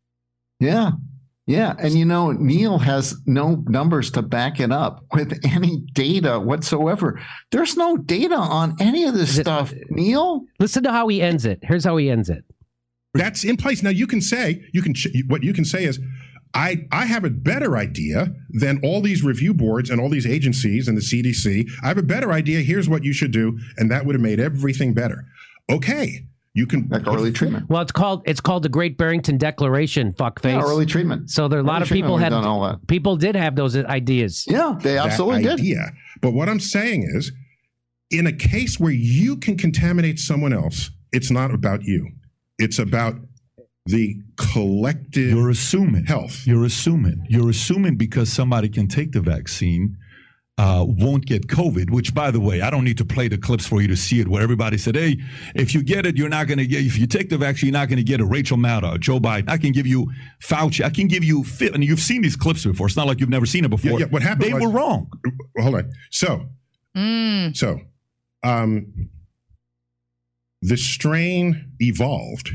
Yeah. Yeah. And, Neil has no numbers to back it up with any data whatsoever. There's no data on any of this stuff, Neil. Listen to how he ends it. Here's how he ends it. That's in place. Now what you can say is, I have a better idea than all these review boards and all these agencies and the CDC. I have a better idea. Here's what you should do. And that would have made everything better. Okay. You can like early treatment. Well, it's called the Great Barrington Declaration, fuckface. Yeah, early treatment. So there are a lot of people did have those ideas. Yeah, they absolutely did. But what I'm saying is, in a case where you can contaminate someone else, it's not about you. It's about the collective You're assuming health. You're assuming because somebody can take the vaccine, won't get COVID, which, by the way, I don't need to play the clips for you to see it, where everybody said, hey, if you get it, you're not going to get, if you take the vaccine, you're not going to get a Rachel Maddow, Joe Biden. I can give you Fauci. I can give you, and you've seen these clips before. It's not like you've never seen it before. Yeah, what happened They were wrong. Hold on. The strain evolved.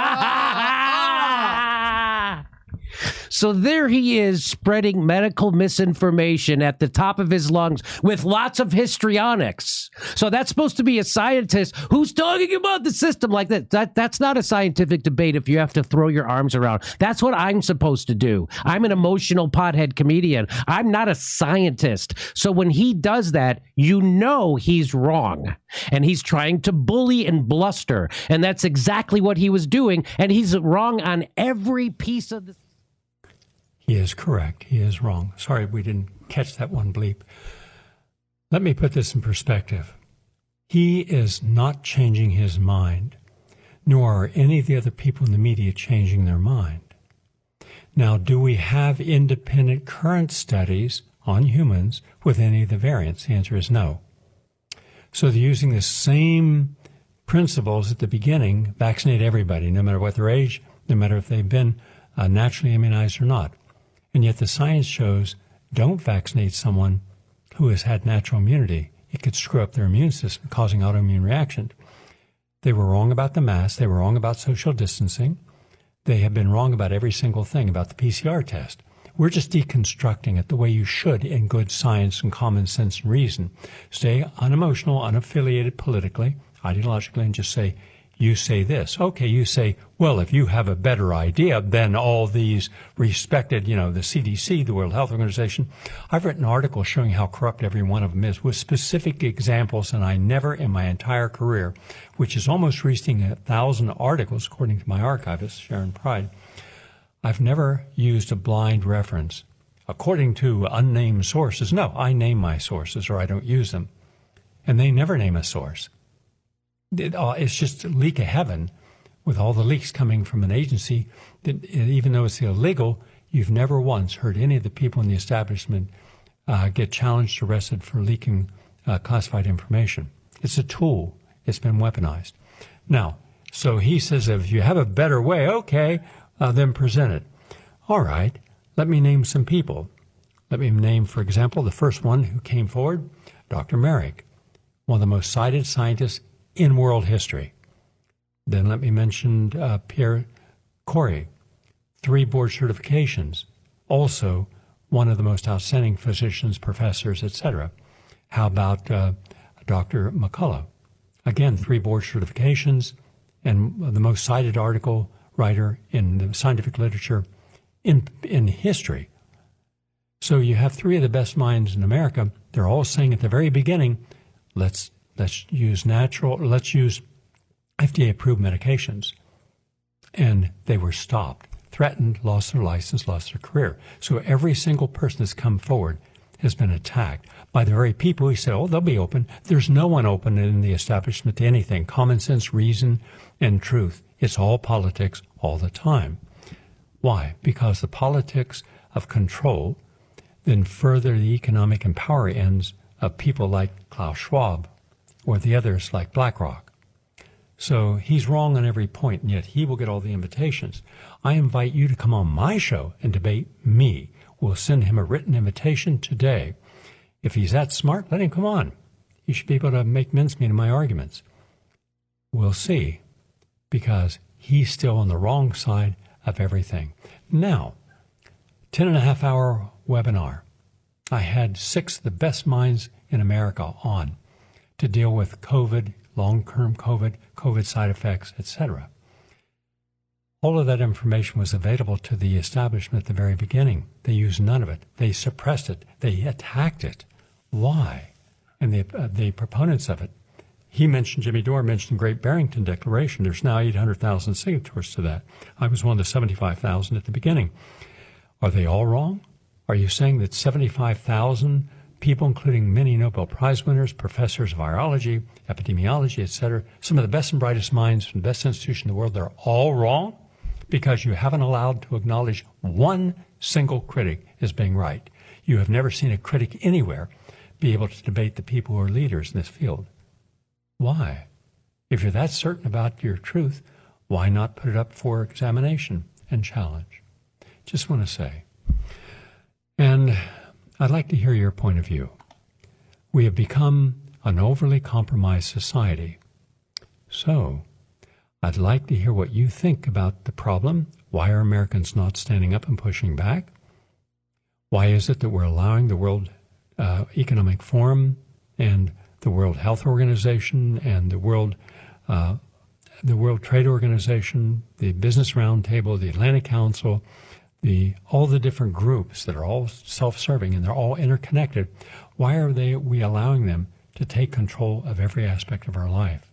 So there he is spreading medical misinformation at the top of his lungs with lots of histrionics. So that's supposed to be a scientist who's talking about the system like that. That's not a scientific debate if you have to throw your arms around. That's what I'm supposed to do. I'm an emotional pothead comedian. I'm not a scientist. So when he does that, he's wrong. And he's trying to bully and bluster. And that's exactly what he was doing. And he's wrong on every piece of the... He is correct. He is wrong. Sorry, we didn't catch that one bleep. Let me put this in perspective. He is not changing his mind, nor are any of the other people in the media changing their mind. Now, do we have independent current studies on humans with any of the variants? The answer is no. So they're using the same principles at the beginning, vaccinate everybody, no matter what their age, no matter if they've been naturally immunized or not. And yet the science shows don't vaccinate someone who has had natural immunity. It could screw up their immune system, causing autoimmune reaction. They were wrong about the mask. They were wrong about social distancing. They have been wrong about every single thing about the PCR test. We're just deconstructing it the way you should in good science and common sense and reason. Stay unemotional, unaffiliated politically, ideologically, and just say, you say this. Okay, you say, well, if you have a better idea than all these respected, the CDC, the World Health Organization. I've written articles showing how corrupt every one of them is with specific examples, and I never in my entire career, which is almost reaching 1,000 articles, according to my archivist, Sharon Pride, I've never used a blind reference. According to unnamed sources, no, I name my sources or I don't use them. And they never name a source. It's just a leak of heaven with all the leaks coming from an agency that, even though it's illegal, you've never once heard any of the people in the establishment get challenged, arrested for leaking classified information. It's a tool. It's been weaponized. Now, so he says, if you have a better way, okay, then present it. All right, let me name some people. Let me name, for example, the first one who came forward, Dr. Merrick, one of the most cited scientists in world history. Then let me mention Pierre Corey, 3 board certifications, also one of the most outstanding physicians, professors, etc. How about Dr. McCullough? Again, 3 board certifications and the most cited article writer in the scientific literature in history. So you have three of the best minds in America. They're all saying at the very beginning, let's use FDA-approved medications. And they were stopped, threatened, lost their license, lost their career. So every single person that's come forward has been attacked by the very people who say, oh, they'll be open. There's no one open in the establishment to anything. Common sense, reason, and truth. It's all politics all the time. Why? Because the politics of control then further the economic and power ends of people like Klaus Schwab or the others like BlackRock. So he's wrong on every point, and yet he will get all the invitations. I invite you to come on my show and debate me. We'll send him a written invitation today. If he's that smart, let him come on. He should be able to make mincemeat of my arguments. We'll see, because he's still on the wrong side of everything. Now, 10.5-hour webinar. I had 6 of the best minds in America on to deal with COVID, long-term COVID side effects, etc. All of that information was available to the establishment at the very beginning. They used none of it. They suppressed it. They attacked it. Why? And the proponents of it, Jimmy Dore mentioned the Great Barrington Declaration. There's now 800,000 signatories to that. I was one of the 75,000 at the beginning. Are they all wrong? Are you saying that 75,000 people, including many Nobel Prize winners, professors of virology, epidemiology, etc., some of the best and brightest minds from the best institution in the world, they're all wrong because you haven't allowed to acknowledge one single critic as being right? You have never seen a critic anywhere be able to debate the people who are leaders in this field. Why? If you're that certain about your truth, why not put it up for examination and challenge? Just want to say. And I'd like to hear your point of view. We have become an overly compromised society. So I'd like to hear what you think about the problem. Why are Americans not standing up and pushing back? Why is it that we're allowing the World Economic Forum and the World Health Organization and the World Trade Organization, the Business Roundtable, the Atlantic Council, all the different groups that are all self-serving and they're all interconnected, why are we allowing them to take control of every aspect of our life?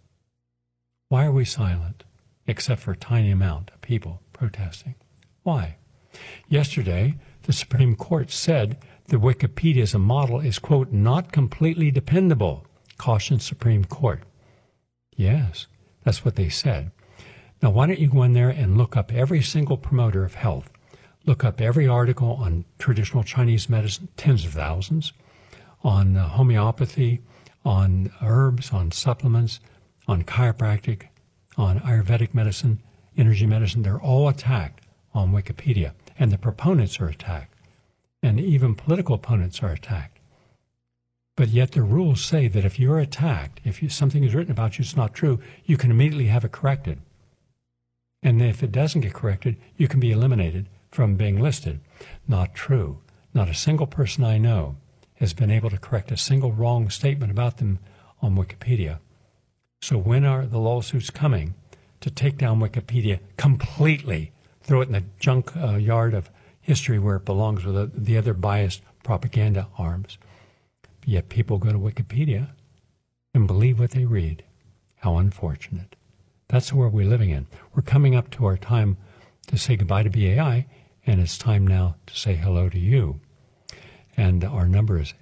Why are we silent, except for a tiny amount of people protesting? Why? Yesterday, the Supreme Court said that Wikipedia as a model is, quote, not completely dependable, cautioned Supreme Court. Yes, that's what they said. Now, why don't you go in there and look up every single promoter of health? Look up every article on traditional Chinese medicine, tens of thousands, on homeopathy, on herbs, on supplements, on chiropractic, on Ayurvedic medicine, energy medicine. They're all attacked on Wikipedia, and the proponents are attacked, and even political opponents are attacked. But yet the rules say that if you're attacked, something is written about you that's not true, you can immediately have it corrected. And if it doesn't get corrected, you can be eliminated from being listed. Not true. Not a single person I know has been able to correct a single wrong statement about them on Wikipedia. So when are the lawsuits coming to take down Wikipedia completely, throw it in the junk yard of history where it belongs with the other biased propaganda arms? Yet people go to Wikipedia and believe what they read. How unfortunate. That's the world we're living in. We're coming up to our time to say goodbye to BAI, and it's time now to say hello to you. And our number is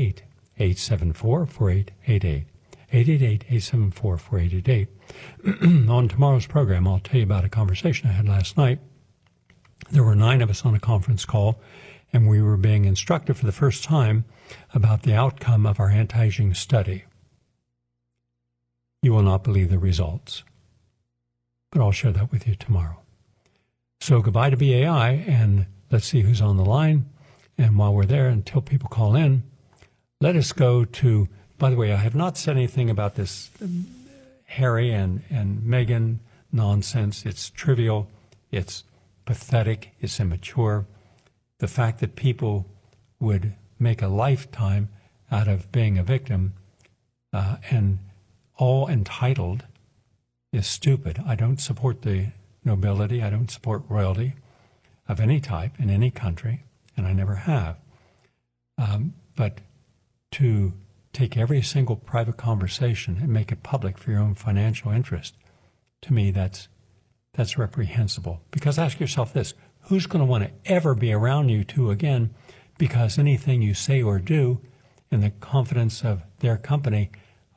888-874-4888. 888-874-4888. On tomorrow's program, I'll tell you about a conversation I had last night. There were 9 of us on a conference call, and we were being instructed for the first time about the outcome of our anti-aging study. You will not believe the results, but I'll share that with you tomorrow. So goodbye to BAI, and let's see who's on the line. And while we're there, until people call in, let us go to, by the way, I have not said anything about this Harry and Meghan nonsense. It's trivial. It's pathetic. It's immature. The fact that people would make a lifetime out of being a victim and all entitled is stupid. I don't support the nobility. I don't support royalty of any type in any country, and I never have. But to take every single private conversation and make it public for your own financial interest, to me, that's reprehensible. Because ask yourself this, who's going to want to ever be around you two again, because anything you say or do in the confidence of their company,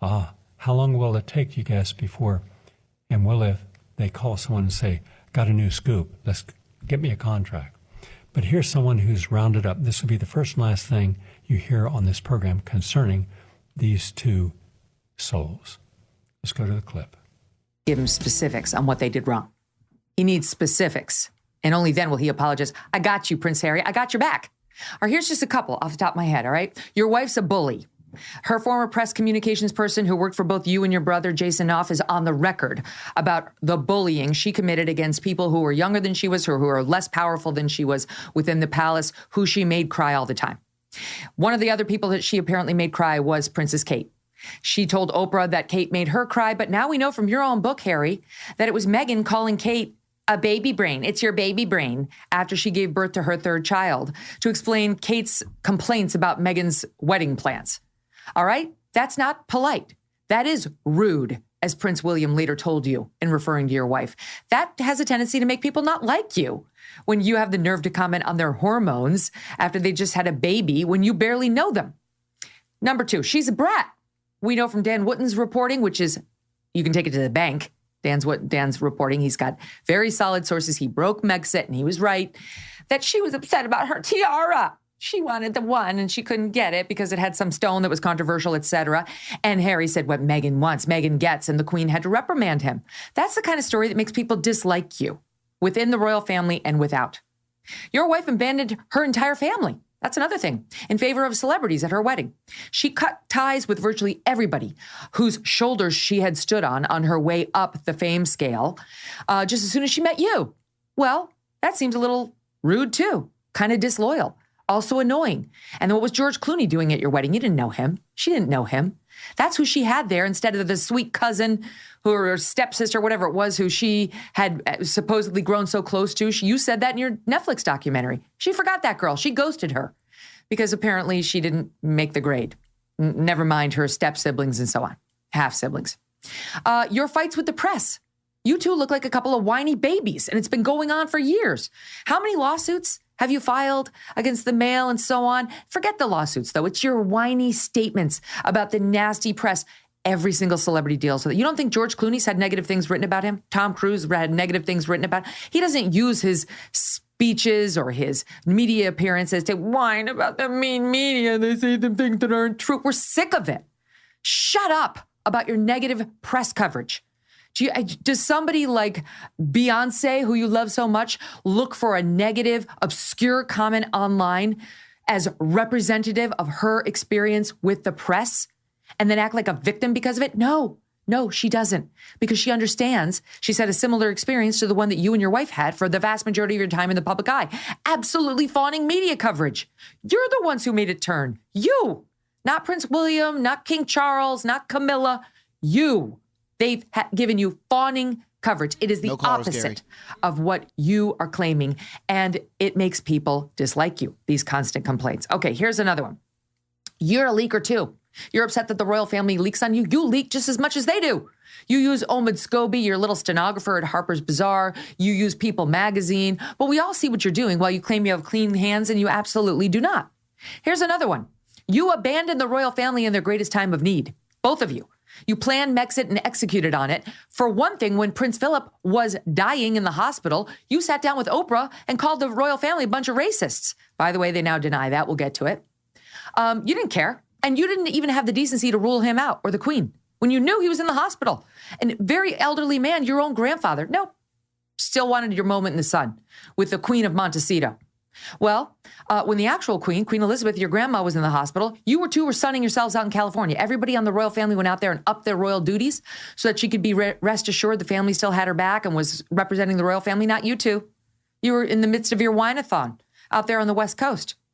how long will it take, you guess, before, and will if they call someone and say, got a new scoop, let's get me a contract. But here's someone who's rounded up. This will be the first and last thing you hear on this program concerning these two souls. Let's go to the clip. Give him specifics on what they did wrong. He needs specifics, and only then will he apologize. I got you, Prince Harry. I got your back. Or here's just a couple off the top of my head, all right? Your wife's a bully. Her former press communications person who worked for both you and your brother, Jason Knopf, is on the record about the bullying she committed against people who were younger than she was, or who are less powerful than she was within the palace, who she made cry all the time. One of the other people that she apparently made cry was Princess Kate. She told Oprah that Kate made her cry, but now we know from your own book, Harry, that it was Meghan calling Kate a baby brain. It's your baby brain, after she gave birth to her third child, to explain Kate's complaints about Meghan's wedding plans. All right? That's not polite. That is rude, as Prince William later told you in referring to your wife. That has a tendency to make people not like you when you have the nerve to comment on their hormones after they just had a baby when you barely know them. Number two, she's a brat. We know from Dan Wootton's reporting, which is, you can take it to the bank. Dan's reporting, he's got very solid sources. He broke Megxit, and he was right, that she was upset about her tiara. She wanted the one, and she couldn't get it because it had some stone that was controversial, etc. And Harry said what Meghan wants, Meghan gets, and the Queen had to reprimand him. That's the kind of story that makes people dislike you, within the royal family and without. Your wife abandoned her entire family. That's another thing, in favor of celebrities at her wedding. She cut ties with virtually everybody whose shoulders she had stood on her way up the fame scale, just as soon as she met you. Well, that seems a little rude too, kind of disloyal, also annoying. And then what was George Clooney doing at your wedding? You didn't know him. She didn't know him. That's who she had there instead of the sweet cousin or her stepsister, whatever it was, who she had supposedly grown so close to. You said that in your Netflix documentary. She forgot that girl. She ghosted her because apparently she didn't make the grade. Never mind her step-siblings and so on. Half-siblings. Your fights with the press. You two look like a couple of whiny babies, and it's been going on for years. How many lawsuits have you filed against the Mail and so on? Forget the lawsuits, though. It's your whiny statements about the nasty press. Every single celebrity deals with it. You don't think George Clooney's had negative things written about him? Tom Cruise had negative things written about him? He doesn't use his speeches or his media appearances to whine about the mean media. They say the things that aren't true. We're sick of it. Shut up about your negative press coverage. Does somebody like Beyonce, who you love so much, look for a negative, obscure comment online as representative of her experience with the press and then act like a victim because of it? No, she doesn't, because she understands. She's had a similar experience to the one that you and your wife had for the vast majority of your time in the public eye. Absolutely fawning media coverage. You're the ones who made it turn. You, not Prince William, not King Charles, not Camilla. You. They've given you fawning coverage. It is the opposite of what you are claiming, and it makes people dislike you, these constant complaints. Okay, here's another one. You're a leaker too. You're upset that the royal family leaks on you. You leak just as much as they do. You use Omid Scobie, your little stenographer at Harper's Bazaar. You use People magazine. But we all see what you're doing while you claim you have clean hands, and you absolutely do not. Here's another one. You abandoned the royal family in their greatest time of need. Both of you. You planned Megxit and executed on it. For one thing, when Prince Philip was dying in the hospital, you sat down with Oprah and called the royal family a bunch of racists. By the way, they now deny that. We'll get to it. You didn't care. And you didn't even have the decency to rule him out, or the Queen, when you knew he was in the hospital. And very elderly man, your own grandfather. Nope. Still wanted your moment in the sun with the Queen of Montecito. Well, when the actual Queen Elizabeth, your grandma, was in the hospital, you two were sunning yourselves out in California. Everybody on the royal family went out there and upped their royal duties so that she could be rest assured the family still had her back and was representing the royal family, not you two. You were in the midst of your wine-a-thon out there on the West Coast.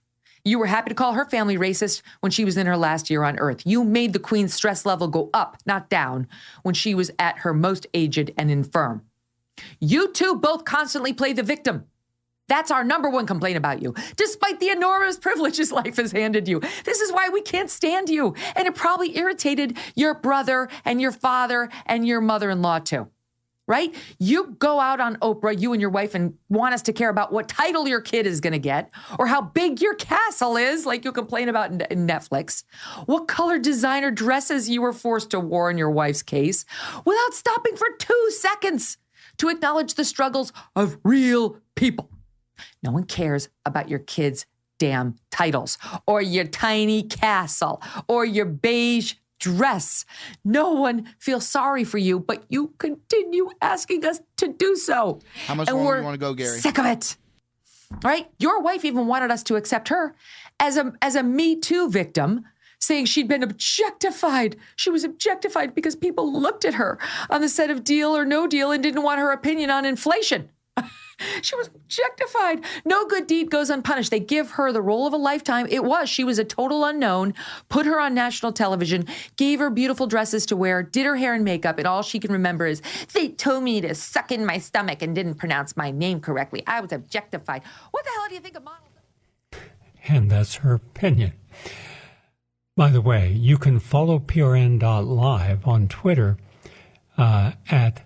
You were happy to call her family racist when she was in her last year on Earth. You made the Queen's stress level go up, not down, when she was at her most aged and infirm. You two both constantly play the victim. That's our number one complaint about you, despite the enormous privileges life has handed you. This is why we can't stand you. And it probably irritated your brother and your father and your mother-in-law too, right? You go out on Oprah, you and your wife, and want us to care about what title your kid is going to get or how big your castle is, like you complain about in Netflix, what color designer dresses you were forced to wear in your wife's case, without stopping for 2 seconds to acknowledge the struggles of real people. No one cares about your kids' damn titles or your tiny castle or your beige dress. No one feels sorry for you, but you continue asking us to do so. How much longer do you want to go, Gary? Sick of it. All right? Your wife even wanted us to accept her as a Me Too victim, saying she'd been objectified. She was objectified because people looked at her on the set of Deal or No Deal and didn't want her opinion on inflation. She was objectified. No good deed goes unpunished. They give her the role of a lifetime. She was a total unknown, put her on national television, gave her beautiful dresses to wear, did her hair and makeup, and all she can remember is, they told me to suck in my stomach and didn't pronounce my name correctly. I was objectified. What the hell do you think a model does? And that's her opinion. By the way, you can follow PRN.live on Twitter at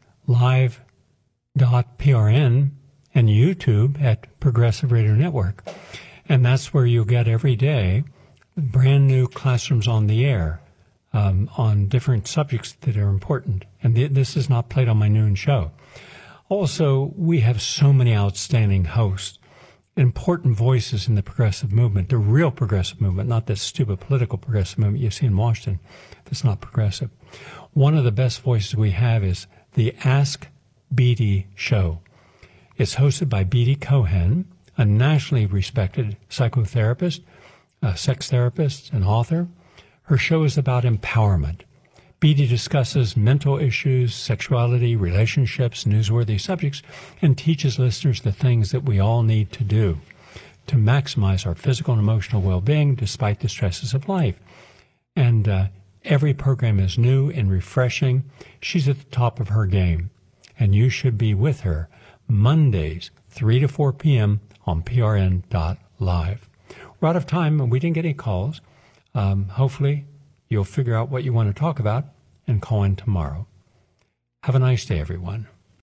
live.prn and YouTube at Progressive Radio Network. And that's where you'll get every day brand new classrooms on the air on different subjects that are important. And this is not played on my noon show. Also, we have so many outstanding hosts, important voices in the progressive movement, the real progressive movement, not this stupid political progressive movement you see in Washington that's not progressive. One of the best voices we have is the Ask Beatty Show. It's hosted by Beatty Cohen, a nationally respected psychotherapist, a sex therapist, and author. Her show is about empowerment. Beatty discusses mental issues, sexuality, relationships, newsworthy subjects, and teaches listeners the things that we all need to do to maximize our physical and emotional well-being despite the stresses of life. And every program is new and refreshing. She's at the top of her game, and you should be with her Mondays, 3 to 4 p.m. on PRN.live. We're out of time, and we didn't get any calls. Hopefully, you'll figure out what you want to talk about and call in tomorrow. Have a nice day, everyone.